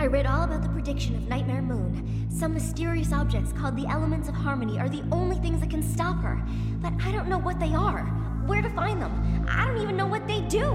I read all about the prediction of Nightmare Moon. Some mysterious objects called the Elements of Harmony are the only things that can stop her. But I don't know what they are, where to find them. I don't even know what they do.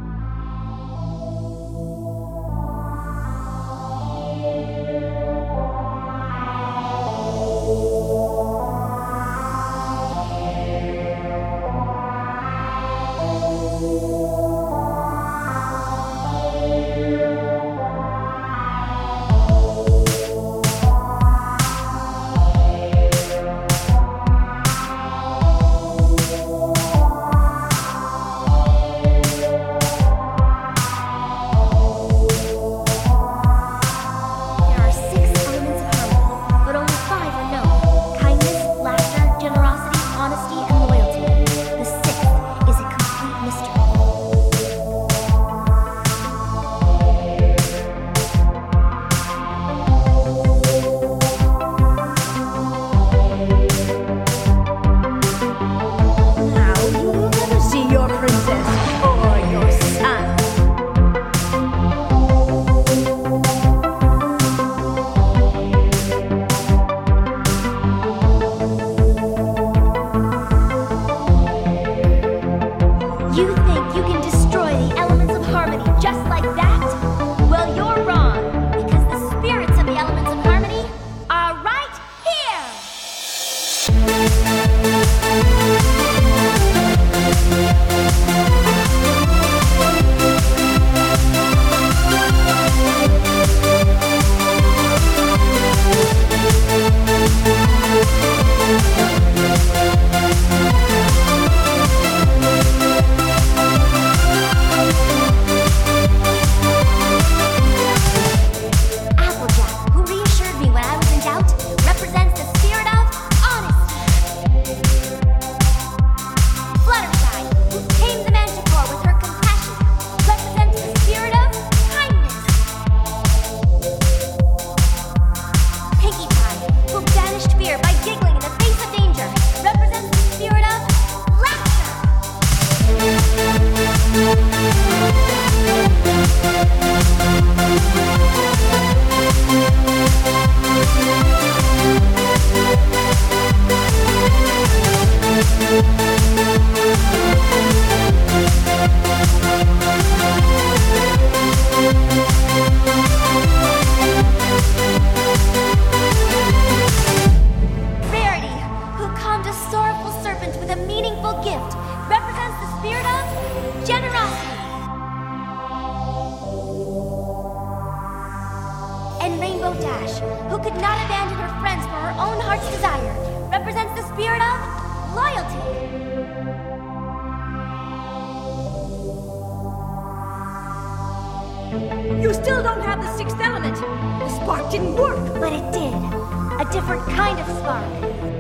You still don't have the sixth element. The spark didn't work. But it did. A different kind of spark.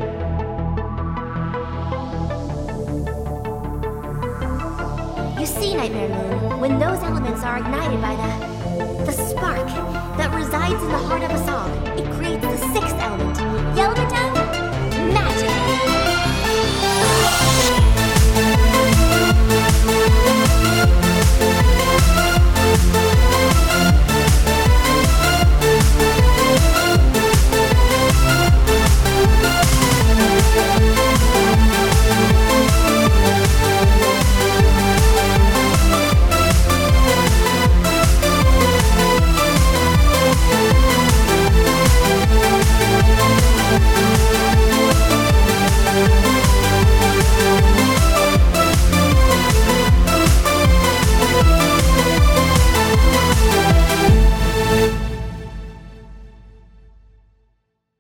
You see, Nightmare Moon, when those elements are ignited by the spark that resides in the heart of us all, it creates the sixth element, the element of magic.